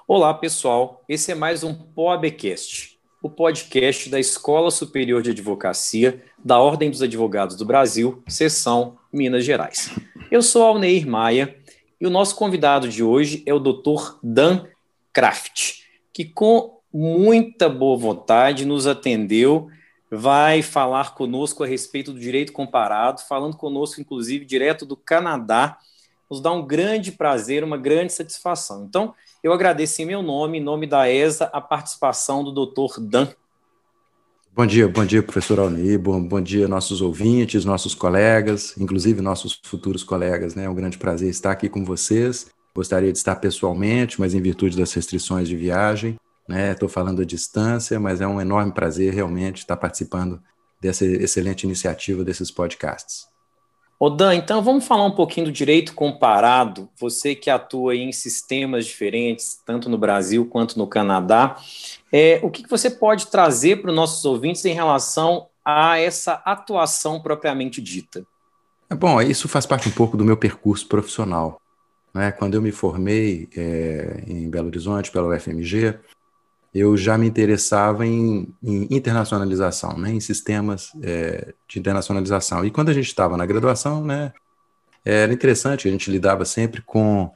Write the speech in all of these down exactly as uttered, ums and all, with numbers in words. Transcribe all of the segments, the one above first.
Olá, pessoal. Esse é mais um POABcast, o podcast da Escola Superior de Advocacia da Ordem dos Advogados do Brasil, seção Minas Gerais. Eu sou Alneir Maia e o nosso convidado de hoje é o doutor Dan Kraft, que com muita boa vontade nos atendeu, vai falar conosco a respeito do direito comparado, falando conosco, inclusive, direto do Canadá. Nos dá um grande prazer, uma grande satisfação. Então, eu agradeço em meu nome, em nome da E S A, a participação do doutor Dan. Bom dia, bom dia, professor Alneir, bom, bom dia, nossos ouvintes, nossos colegas, inclusive nossos futuros colegas, né? É um grande prazer estar aqui com vocês. Gostaria de estar pessoalmente, mas em virtude das restrições de viagem, né? Estou falando à distância, mas é um enorme prazer realmente estar participando dessa excelente iniciativa desses podcasts. Ô Dan, então vamos falar um pouquinho do direito comparado. Você que atua em sistemas diferentes, tanto no Brasil quanto no Canadá, é, o que você pode trazer para os nossos ouvintes em relação a essa atuação propriamente dita? É bom, isso faz parte um pouco do meu percurso profissional, né? Quando eu me formei é, em Belo Horizonte pela U F M G, eu já me interessava em, em internacionalização, né, em sistemas é, de internacionalização. E quando a gente estava na graduação, né, era interessante, a gente lidava sempre com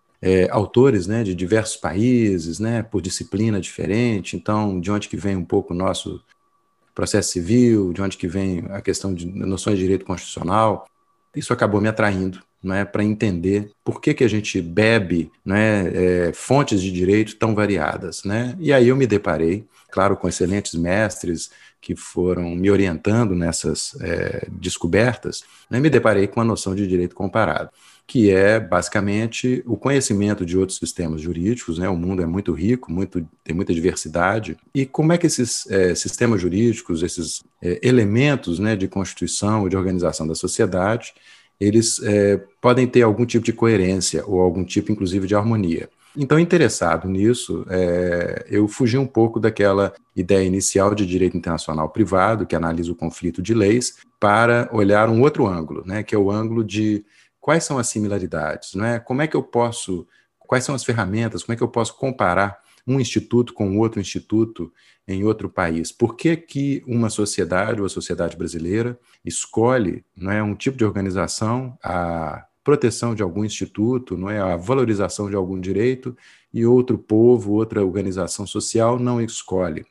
é, autores, né, de diversos países, né, por disciplina diferente. Então, de onde que vem um pouco o nosso processo civil, de onde que vem a questão de noções de direito constitucional. Isso acabou me atraindo, né, para entender por que, que a gente bebe, né, é, fontes de direito tão variadas, né? E aí eu me deparei, claro, com excelentes mestres que foram me orientando nessas é, descobertas, né, me deparei com a noção de direito comparado, que é basicamente o conhecimento de outros sistemas jurídicos, né? O mundo é muito rico, muito, tem muita diversidade, e como é que esses é, sistemas jurídicos, esses é, elementos, né, de constituição, de organização da sociedade, eles é, podem ter algum tipo de coerência ou algum tipo, inclusive, de harmonia. Então, interessado nisso, é, eu fugi um pouco daquela ideia inicial de direito internacional privado, que analisa o conflito de leis, para olhar um outro ângulo, né, que é o ângulo de quais são as similaridades, né? Como é que eu posso, quais são as ferramentas, como é que eu posso comparar um instituto com outro instituto em outro país? Por que que uma sociedade, ou a sociedade brasileira, escolhe, não é, um tipo de organização, a proteção de algum instituto, não é, a valorização de algum direito, e outro povo, outra organização social não escolhe?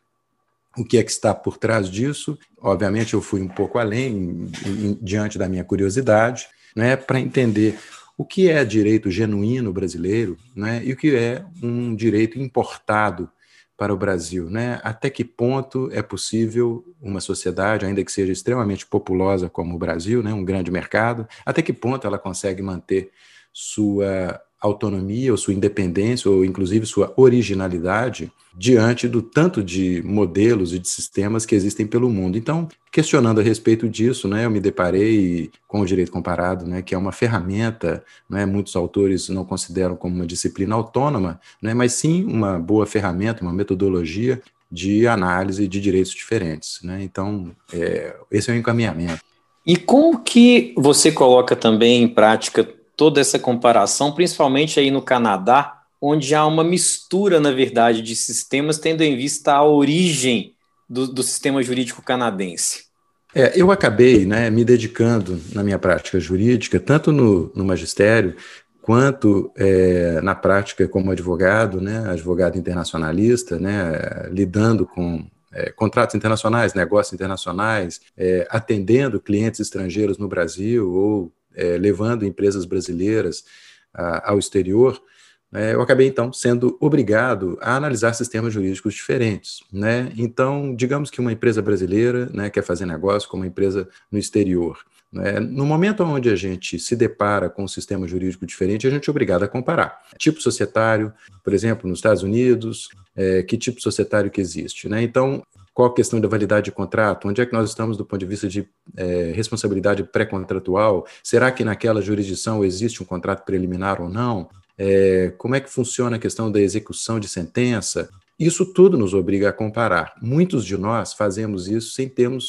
O que é que está por trás disso? Obviamente eu fui um pouco além, em, em, diante da minha curiosidade, né, para entender o que é direito genuíno brasileiro, né, e o que é um direito importado para o Brasil, né? Até que ponto é possível uma sociedade, ainda que seja extremamente populosa como o Brasil, né, um grande mercado, até que ponto ela consegue manter sua autonomia, ou sua independência, ou inclusive sua originalidade, diante do tanto de modelos e de sistemas que existem pelo mundo. Então, questionando a respeito disso, né, eu me deparei com o direito comparado, né, que é uma ferramenta, né, muitos autores não consideram como uma disciplina autônoma, né, mas sim uma boa ferramenta, uma metodologia de análise de direitos diferentes, né? Então, é, esse é o encaminhamento. E como que você coloca também em prática toda essa comparação, principalmente aí no Canadá, onde há uma mistura, na verdade, de sistemas, tendo em vista a origem do, do sistema jurídico canadense? É, eu acabei, né, me dedicando na minha prática jurídica, tanto no, no magistério, quanto é, na prática como advogado, né, advogado internacionalista, né, lidando com é, contratos internacionais, negócios internacionais, é, atendendo clientes estrangeiros no Brasil ou é, levando empresas brasileiras a, ao exterior. É, eu acabei, então, sendo obrigado a analisar sistemas jurídicos diferentes, né? Então, digamos que uma empresa brasileira, né, quer fazer negócio com uma empresa no exterior, né? No momento onde a gente se depara com um sistema jurídico diferente, a gente é obrigado a comparar. Tipo societário, por exemplo, nos Estados Unidos, é, que tipo societário que existe, né? Então, qual a questão da validade de contrato? Onde é que nós estamos do ponto de vista de é, responsabilidade pré-contratual? Será que naquela jurisdição existe um contrato preliminar ou não? É, como é que funciona a questão da execução de sentença? Isso tudo nos obriga a comparar. Muitos de nós fazemos isso sem termos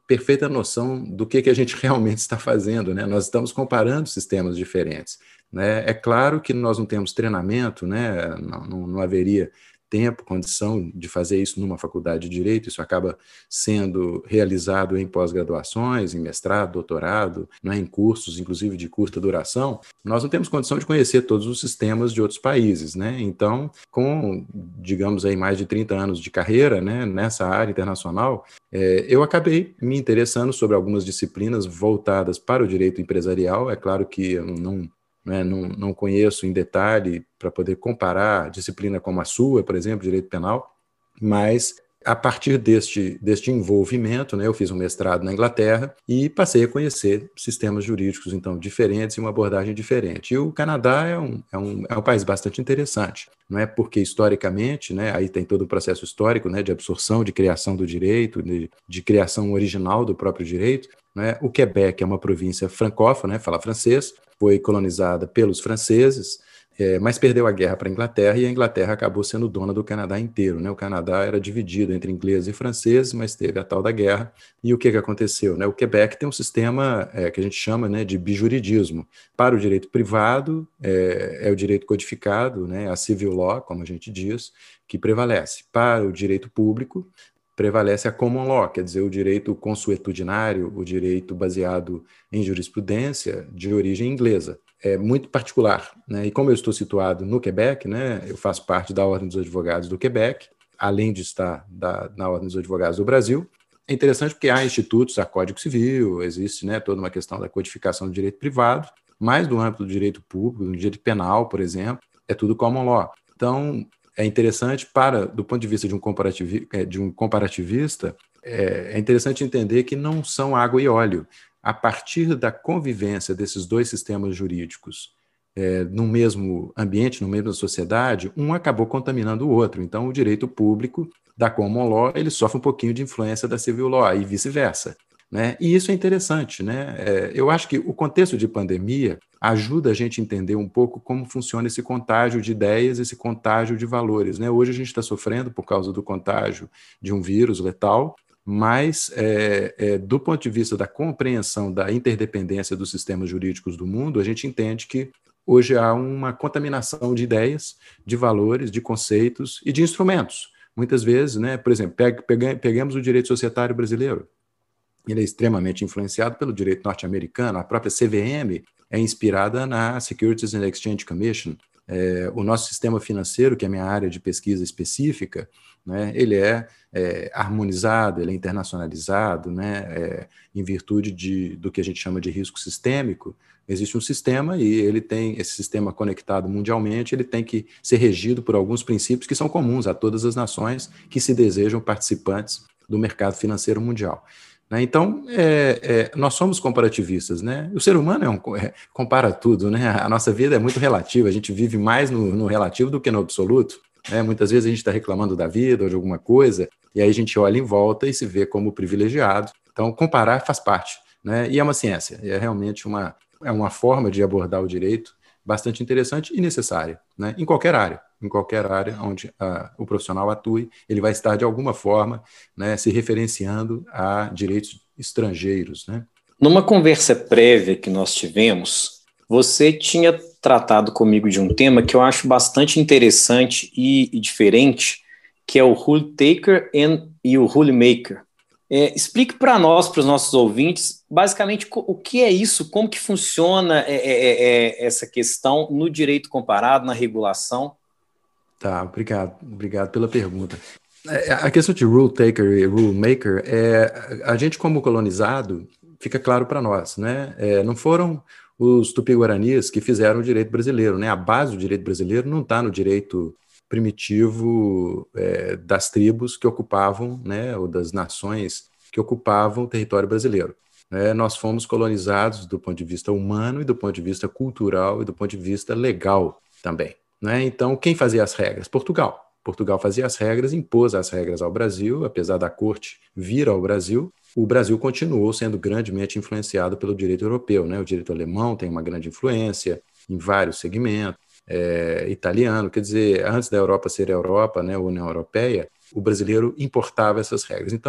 perfeita noção do que, que a gente realmente está fazendo, né? Nós estamos comparando sistemas diferentes, né? É claro que nós não temos treinamento, né? Não, não, não haveria tempo, condição de fazer isso numa faculdade de Direito, isso acaba sendo realizado em pós-graduações, em mestrado, doutorado, né, em cursos, inclusive de curta duração. Nós não temos condição de conhecer todos os sistemas de outros países, né? Então, com, digamos aí, mais de trinta anos de carreira, né, nessa área internacional, é, eu acabei me interessando sobre algumas disciplinas voltadas para o direito empresarial. É claro que eu não Né, não, não conheço em detalhe para poder comparar disciplina como a sua, por exemplo, direito penal, mas a partir deste, deste envolvimento, né, eu fiz um mestrado na Inglaterra e passei a conhecer sistemas jurídicos, então, diferentes e uma abordagem diferente. E o Canadá é um, é um, é um país bastante interessante, não é? Porque, historicamente, né, aí tem todo o processo histórico, né, de absorção, de criação do direito, de, de criação original do próprio direito, né? O Quebec é uma província francófona, né, fala francês, foi colonizada pelos franceses, é, mas perdeu a guerra para a Inglaterra, e a Inglaterra acabou sendo dona do Canadá inteiro, né? O Canadá era dividido entre ingleses e franceses, mas teve a tal da guerra. E o que, que aconteceu, né? O Quebec tem um sistema é, que a gente chama, né, de bijuridismo. Para o direito privado, é, é o direito codificado, né, a civil law, como a gente diz, que prevalece. Para o direito público, prevalece a common law, quer dizer, o direito consuetudinário, o direito baseado em jurisprudência de origem inglesa. É muito particular, né? E como eu estou situado no Quebec, né, eu faço parte da Ordem dos Advogados do Quebec, além de estar da, na Ordem dos Advogados do Brasil. É interessante porque há institutos, há Código Civil, existe, né, toda uma questão da codificação do direito privado, mas do âmbito do direito público, do direito penal, por exemplo, é tudo common law. Então, é interessante para, do ponto de vista de um, comparativi, de um comparativista, é, é interessante entender que não são água e óleo. A partir da convivência desses dois sistemas jurídicos é, no mesmo ambiente, na mesma sociedade, um acabou contaminando o outro. Então, o direito público da common law, ele sofre um pouquinho de influência da civil law e vice-versa, né? E isso é interessante, né? É, eu acho que o contexto de pandemia ajuda a gente a entender um pouco como funciona esse contágio de ideias, esse contágio de valores, né? Hoje a gente está sofrendo por causa do contágio de um vírus letal, mas é, é, do ponto de vista da compreensão da interdependência dos sistemas jurídicos do mundo, a gente entende que hoje há uma contaminação de ideias, de valores, de conceitos e de instrumentos. Muitas vezes, né, por exemplo, pega, pegamos o direito societário brasileiro. Ele é extremamente influenciado pelo direito norte-americano. A própria C V M é inspirada na Securities and Exchange Commission. É, o nosso sistema financeiro, que é a minha área de pesquisa específica, né, ele é, é harmonizado, ele é internacionalizado, né, é, em virtude de, do que a gente chama de risco sistêmico. Existe um sistema e ele tem, esse sistema conectado mundialmente, ele tem que ser regido por alguns princípios que são comuns a todas as nações que se desejam participantes do mercado financeiro mundial. Então, é, é, nós somos comparativistas, né? O ser humano é um, é, compara tudo, né? A nossa vida é muito relativa, a gente vive mais no, no relativo do que no absoluto, né? Muitas vezes a gente está reclamando da vida ou de alguma coisa, e aí a gente olha em volta e se vê como privilegiado. Então, comparar faz parte, né? E é uma ciência, é realmente uma, é uma forma de abordar o direito bastante interessante e necessária, né? Em qualquer área. Em qualquer área onde uh, o profissional atue, ele vai estar, de alguma forma, né, se referenciando a direitos estrangeiros, né? Numa conversa prévia que nós tivemos, você tinha tratado comigo de um tema que eu acho bastante interessante e, e diferente, que é o rule taker and, e o rule maker. É, explique para nós, para os nossos ouvintes, basicamente o que é isso, como que funciona é, é, é, essa questão no direito comparado, na regulação. Tá, obrigado, obrigado pela pergunta. A questão de rule taker e rule maker, é, a gente como colonizado, fica claro para nós, né? É, não foram os tupi-guaranis que fizeram o direito brasileiro, né? A base do direito brasileiro não está no direito primitivo é, das tribos que ocupavam, né, ou das nações que ocupavam o território brasileiro. É, nós fomos colonizados do ponto de vista humano e do ponto de vista cultural e do ponto de vista legal também. Né? Então, quem fazia as regras? Portugal. Portugal fazia as regras, impôs as regras ao Brasil, apesar da corte vir ao Brasil, o Brasil continuou sendo grandemente influenciado pelo direito europeu, né? O direito alemão tem uma grande influência em vários segmentos, é, italiano, quer dizer, antes da Europa ser a Europa, né, a União Europeia, o brasileiro importava essas regras. Então,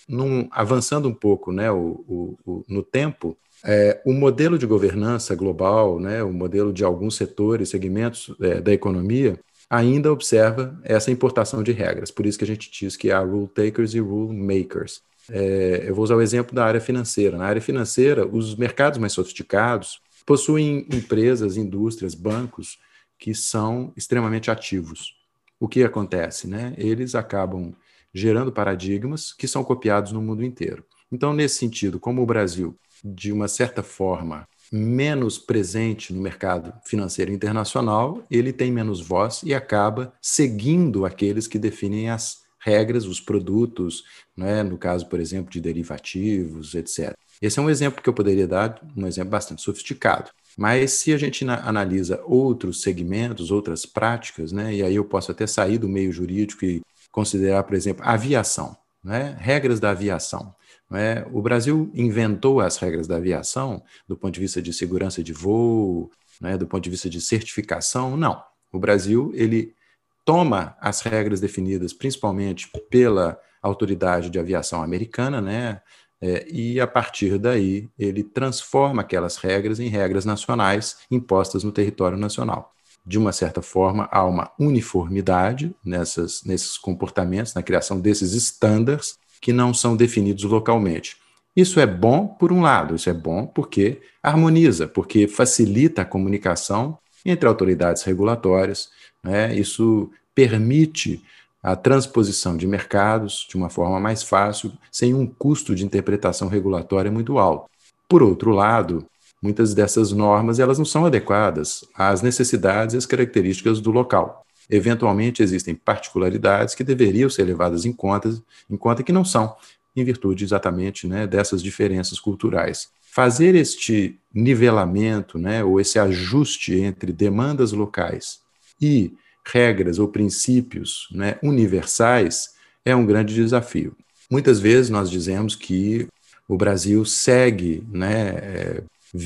num, avançando um pouco, né, o, o, o, no tempo, é, o modelo de governança global, né, o modelo de alguns setores, segmentos é, da economia, ainda observa essa importação de regras. Por isso que a gente diz que há rule takers e rule makers. É, eu vou usar o exemplo da área financeira. Na área financeira, os mercados mais sofisticados possuem empresas, indústrias, bancos que são extremamente ativos. O que acontece, né? Eles acabam gerando paradigmas que são copiados no mundo inteiro. Então, nesse sentido, como o Brasil, de uma certa forma, menos presente no mercado financeiro internacional, ele tem menos voz e acaba seguindo aqueles que definem as regras, os produtos, né? No caso, por exemplo, de derivativos, etcétera. Esse é um exemplo que eu poderia dar, um exemplo bastante sofisticado. Mas se a gente analisa outros segmentos, outras práticas, né? E aí eu posso até sair do meio jurídico e considerar, por exemplo, a aviação, né? Regras da aviação. Né? O Brasil inventou as regras da aviação do ponto de vista de segurança de voo, né? Do ponto de vista de certificação, não. O Brasil, ele toma as regras definidas principalmente pela autoridade de aviação americana, né? É, e a partir daí ele transforma aquelas regras em regras nacionais impostas no território nacional. De uma certa forma, há uma uniformidade nessas, nesses comportamentos, na criação desses estándares que não são definidos localmente. Isso é bom por um lado, isso é bom porque harmoniza, porque facilita a comunicação entre autoridades regulatórias, né? Isso permite a transposição de mercados de uma forma mais fácil, sem um custo de interpretação regulatória muito alto. Por outro lado, muitas dessas normas elas não são adequadas às necessidades e às características do local. Eventualmente, existem particularidades que deveriam ser levadas em conta, em conta que não são, em virtude exatamente, né, dessas diferenças culturais. Fazer este nivelamento, né, ou esse ajuste entre demandas locais e regras ou princípios, né, universais é um grande desafio. Muitas vezes nós dizemos que o Brasil segue, né,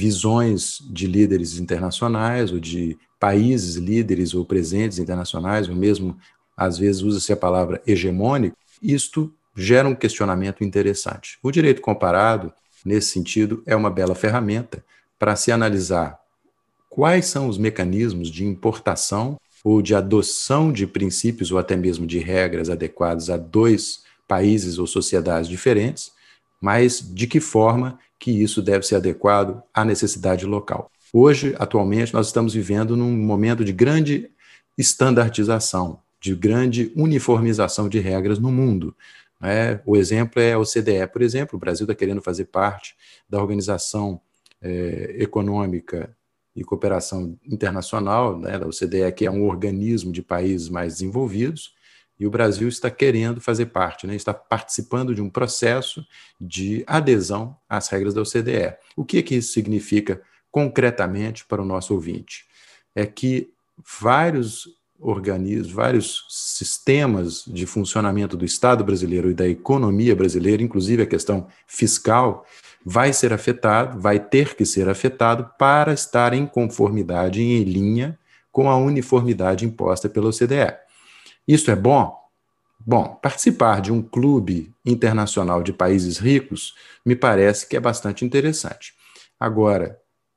visões de líderes internacionais ou de países líderes ou presentes internacionais, ou mesmo, às vezes, usa-se a palavra hegemônico. Isto gera um questionamento interessante. O direito comparado, nesse sentido, é uma bela ferramenta para se analisar quais são os mecanismos de importação ou de adoção de princípios ou até mesmo de regras adequadas a dois países ou sociedades diferentes, mas de que forma que isso deve ser adequado à necessidade local. Hoje, atualmente, nós estamos vivendo num momento de grande estandartização, de grande uniformização de regras no mundo. É, o exemplo é a O C D E, por exemplo. O Brasil está querendo fazer parte da Organização é, Econômica e Cooperação Internacional, né, da O C D E, que é um organismo de países mais desenvolvidos, e o Brasil está querendo fazer parte, né, está participando de um processo de adesão às regras da O C D E. O que, que isso significa concretamente para o nosso ouvinte? É que vários organismos, vários sistemas de funcionamento do Estado brasileiro e da economia brasileira, inclusive a questão fiscal, vai ser afetado, vai ter que ser afetado para estar em conformidade e em linha com a uniformidade imposta pela O C D E. Isso é bom? Bom, participar de um clube internacional de países ricos me parece que é bastante interessante. Agora,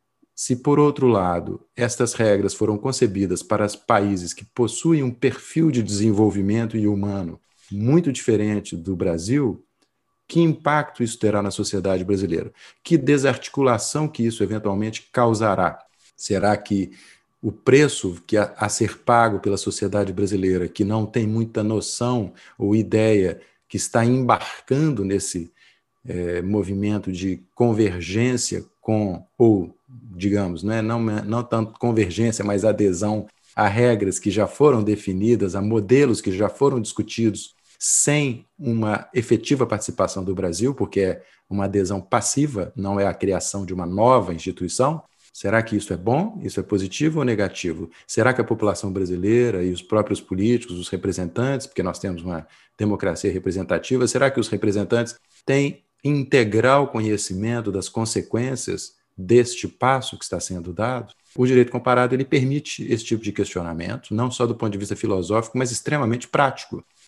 se por outro lado, estas regras foram concebidas para os países que possuem um perfil de desenvolvimento e humano muito diferente do Brasil, que impacto isso terá na sociedade brasileira? Que desarticulação que isso eventualmente causará? Será que o preço que a, a ser pago pela sociedade brasileira, que não tem muita noção ou ideia que está embarcando nesse é, movimento de convergência com, ou, digamos, né, não, não tanto convergência, mas adesão a regras que já foram definidas, a modelos que já foram discutidos, sem uma efetiva participação do Brasil, porque é uma adesão passiva, não é a criação de uma nova instituição? Será que isso é bom? Isso é positivo ou negativo? Será que a população brasileira e os próprios políticos, os representantes, porque nós temos uma democracia representativa, será que os representantes têm integral conhecimento das consequências deste passo que está sendo dado? O direito comparado ele permite esse tipo de questionamento, não só do ponto de vista filosófico, mas extremamente prático.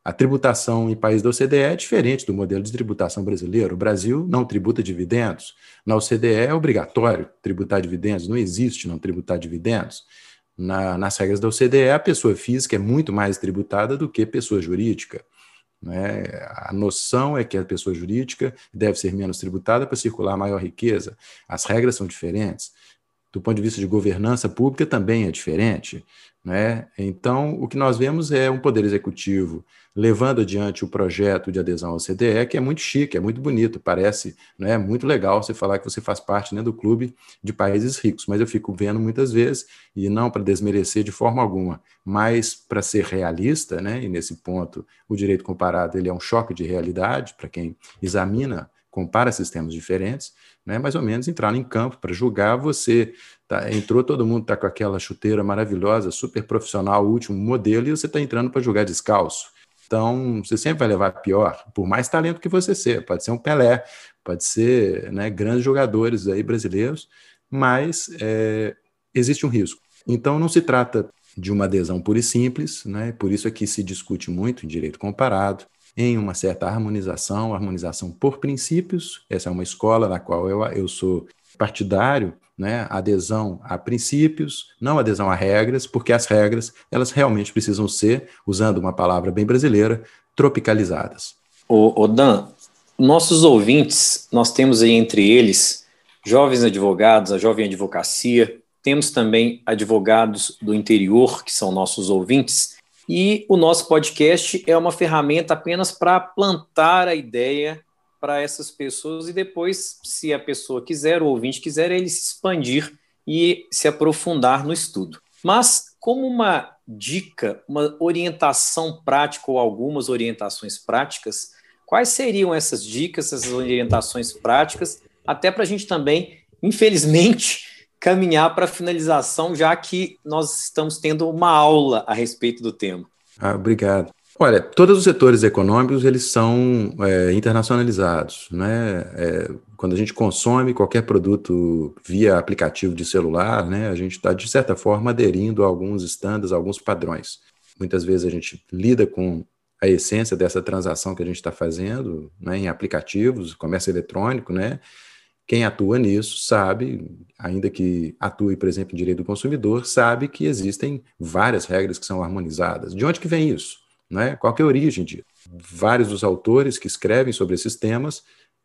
A tributação em países da O C D E é diferente do modelo de tributação brasileiro. O Brasil não tributa dividendos. Na O C D E é obrigatório tributar dividendos, não existe não tributar dividendos. Na, nas regras da O C D E, a pessoa física é muito mais tributada do que pessoa jurídica. Né? A noção é que a pessoa jurídica deve ser menos tributada para circular maior riqueza. As regras são diferentes. Do ponto de vista de governança pública também é diferente. Né? Então, o que nós vemos é um poder executivo levando adiante o projeto de adesão ao O C D E, que é muito chique, é muito bonito, parece, né, muito legal você falar que você faz parte, né, do clube de países ricos, mas eu fico vendo muitas vezes, e não para desmerecer de forma alguma, mas para ser realista, né, e nesse ponto o direito comparado ele é um choque de realidade para quem examina, compara sistemas diferentes, né, mais ou menos entrar em campo para julgar. Você tá, entrou, todo mundo está com aquela chuteira maravilhosa, super profissional, último modelo, e você está entrando para jogar descalço. Então, você sempre vai levar pior, por mais talento que você seja. Pode ser um Pelé, pode ser, né, grandes jogadores aí brasileiros, mas é, existe um risco. Então, não se trata de uma adesão pura e simples, né, por isso é que se discute muito em direito comparado, em uma certa harmonização, harmonização por princípios. Essa é uma escola na qual eu, eu sou partidário, né, adesão a princípios, não adesão a regras, porque as regras, elas realmente precisam ser, usando uma palavra bem brasileira, tropicalizadas. Ô, ô Dan, nossos ouvintes, nós temos aí entre eles jovens advogados, a jovem advocacia, temos também advogados do interior, que são nossos ouvintes, e o nosso podcast é uma ferramenta apenas para plantar a ideia para essas pessoas e depois, se a pessoa quiser, o ouvinte quiser, ele se expandir e se aprofundar no estudo. Mas, como uma dica, uma orientação prática ou algumas orientações práticas, quais seriam essas dicas, essas orientações práticas, até para a gente também, infelizmente, caminhar para a finalização, já que nós estamos tendo uma aula a respeito do tema. Ah, obrigado. Olha, todos os setores econômicos, eles são é, internacionalizados, né? É, quando a gente consome qualquer produto via aplicativo de celular, né, a gente está, de certa forma, aderindo a alguns estándares, a alguns padrões. Muitas vezes a gente lida com a essência dessa transação que a gente está fazendo, né, em aplicativos, comércio eletrônico, né? Quem atua nisso sabe, ainda que atue, por exemplo, em direito do consumidor, sabe que existem várias regras que são harmonizadas. De onde que vem isso? Né? Qual que é a origem disso? Vários dos autores que escrevem sobre esses temas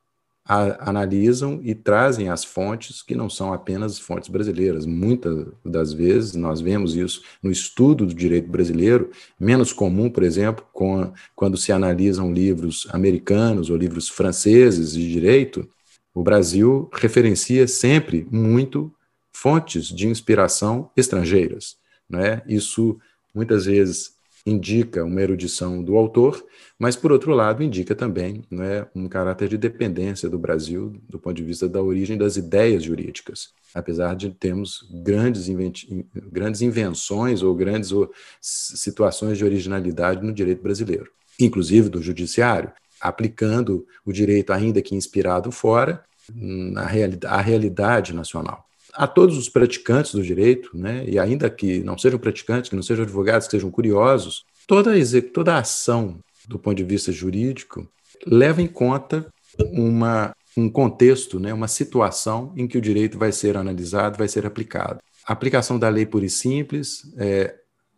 a, analisam e trazem as fontes que não são apenas fontes brasileiras. Muitas das vezes nós vemos isso no estudo do direito brasileiro, menos comum, por exemplo, com, quando se analisam livros americanos ou livros franceses de direito. O Brasil referencia sempre muito fontes de inspiração estrangeiras. Né? Isso muitas vezes indica uma erudição do autor, mas, por outro lado, indica também, né, um caráter de dependência do Brasil do ponto de vista da origem das ideias jurídicas, apesar de termos grandes, grandes invenções ou grandes ou, situações de originalidade no direito brasileiro, inclusive do judiciário, aplicando o direito, ainda que inspirado fora, na realidade, à realidade nacional. A todos os praticantes do direito, né, e ainda que não sejam praticantes, que não sejam advogados, que sejam curiosos, toda a, toda a ação do ponto de vista jurídico leva em conta uma, um contexto, né, uma situação em que o direito vai ser analisado, vai ser aplicado. A aplicação da lei pura e simples, é,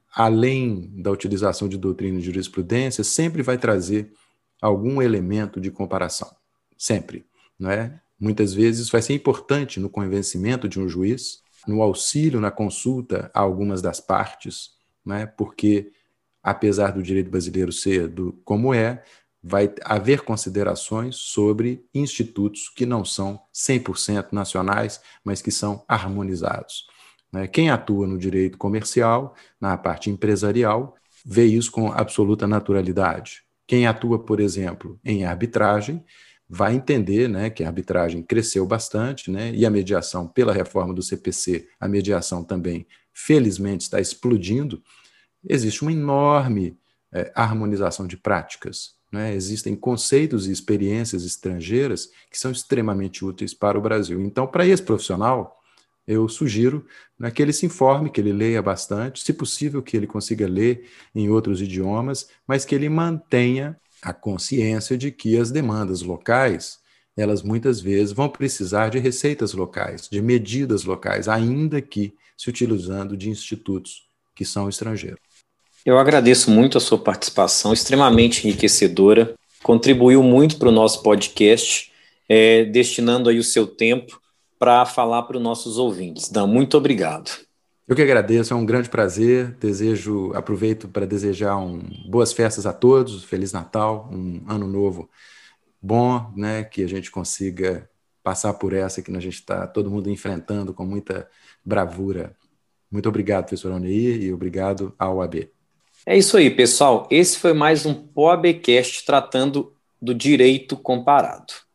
além da utilização de doutrina e jurisprudência, sempre vai trazer algum elemento de comparação. Sempre, não é? Muitas vezes vai ser importante no convencimento de um juiz, no auxílio, na consulta a algumas das partes, né? Porque, apesar do direito brasileiro ser do, como é, vai haver considerações sobre institutos que não são cem por cento nacionais, mas que são harmonizados. Né? Quem atua no direito comercial, na parte empresarial, vê isso com absoluta naturalidade. Quem atua, por exemplo, em arbitragem, vai entender, né, que a arbitragem cresceu bastante, né, e a mediação, pela reforma do C P C, a mediação também, felizmente, está explodindo. Existe uma enorme é, harmonização de práticas, né? Existem conceitos e experiências estrangeiras que são extremamente úteis para o Brasil. Então, para esse profissional, eu sugiro, né, que ele se informe, que ele leia bastante, se possível que ele consiga ler em outros idiomas, mas que ele mantenha a consciência de que as demandas locais, elas muitas vezes vão precisar de receitas locais, de medidas locais, ainda que se utilizando de institutos que são estrangeiros. Eu agradeço muito a sua participação, extremamente enriquecedora, contribuiu muito para o nosso podcast, é, destinando aí o seu tempo para falar para os nossos ouvintes. Dan, muito obrigado. Eu que agradeço, é um grande prazer. Desejo, aproveito para desejar um, boas festas a todos, Feliz Natal, um ano novo bom, né, que a gente consiga passar por essa que a gente está todo mundo enfrentando com muita bravura. Muito obrigado, professor Alneir, e obrigado à O A B. É isso aí, pessoal. Esse foi mais um POABcast tratando do direito comparado.